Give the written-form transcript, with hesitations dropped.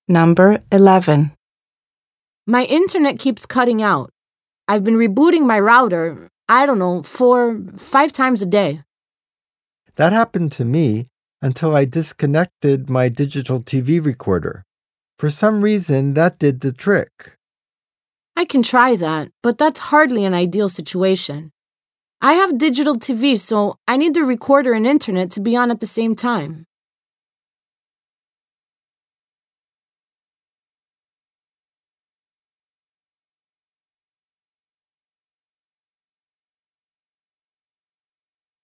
Number 11. My internet keeps cutting out. I've been rebooting my router, 4, 5 times a day. That happened to me until I disconnected my digital TV recorder. For some reason, that did the trick. I can try that, but that's hardly an ideal situation. I have digital TV, so I need the recorder and internet to be on at the same time.